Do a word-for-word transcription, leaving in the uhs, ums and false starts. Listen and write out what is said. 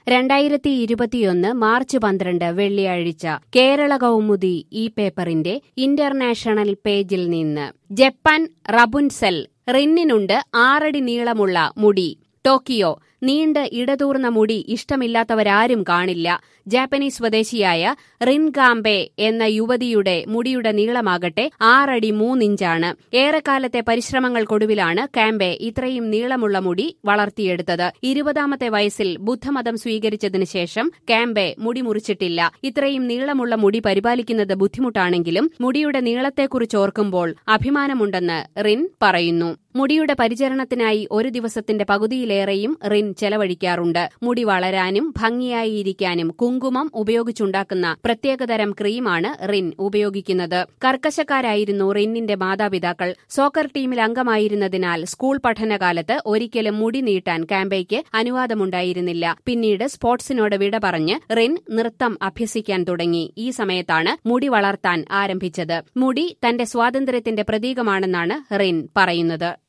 രണ്ടായിരത്തി ഇരുപത്തിയൊന്ന് മാർച്ച് പന്ത്രണ്ട് വെള്ളിയാഴ്ച കേരള കൗമുദി ഈ പേപ്പറിന്റെ ഇന്റർനാഷണൽ പേജിൽ നിന്ന് ജപ്പാൻ റപുൻസെൽ റിന്നിനുണ്ട് ആറടി നീളമുള്ള മുടി. ടോക്കിയോ. നീണ്ട് ഇടതൂർന്ന മുടി ഇഷ്ടമില്ലാത്തവരാരും കാണില്ല. ജാപ്പനീസ് സ്വദേശിയായ റിൻ കാംബെ എന്ന യുവതിയുടെ മുടിയുടെ നീളമാകട്ടെ ആറടി മൂന്നിഞ്ചാണ്. ഏറെക്കാലത്തെ പരിശ്രമങ്ങൾക്കൊടുവിലാണ് കാംബെ ഇത്രയും നീളമുള്ള മുടി വളർത്തിയെടുത്തത്. ഇരുപതാമത്തെ വയസ്സിൽ ബുദ്ധമതം സ്വീകരിച്ചതിനു ശേഷം കാംബെ മുടി മുറിച്ചിട്ടില്ല. ഇത്രയും നീളമുള്ള മുടി പരിപാലിക്കുന്നത് ബുദ്ധിമുട്ടാണെങ്കിലും മുടിയുടെ നീളത്തെക്കുറിച്ച് ഓർക്കുമ്പോൾ അഭിമാനമുണ്ടെന്ന് റിൻ പറയുന്നു. മുടിയുടെ പരിചരണത്തിനായി ഒരു ദിവസത്തിന്റെ പകുതിയിലേറെയും റിൻ ചെലവഴിക്കാറുണ്ട്. മുടി വളരാനും ഭംഗിയായി ഇരിക്കാനും കുങ്കുമം ഉപയോഗിച്ചുണ്ടാക്കുന്ന പ്രത്യേകതരം ക്രീമാണ് റിൻ ഉപയോഗിക്കുന്നത്. കർക്കശക്കാരായിരുന്നു റിന്നിന്റെ മാതാപിതാക്കൾ. സോക്കർ ടീമിൽ അംഗമായിരുന്നതിനാൽ സ്കൂൾ പഠനകാലത്ത് ഒരിക്കലും മുടി നീട്ടാൻ കാംബെയ്ക്ക് അനുവാദമുണ്ടായിരുന്നില്ല. പിന്നീട് സ്പോർട്സിനോട് വിട പറഞ്ഞ് റിൻ നൃത്തം അഭ്യസിക്കാൻ തുടങ്ങി. ഈ സമയത്താണ് മുടി വളർത്താൻ ആരംഭിച്ചത്. മുടി തന്റെ സ്വാതന്ത്ര്യത്തിന്റെ പ്രതീകമാണെന്നാണ് റിൻ പറയുന്നത്.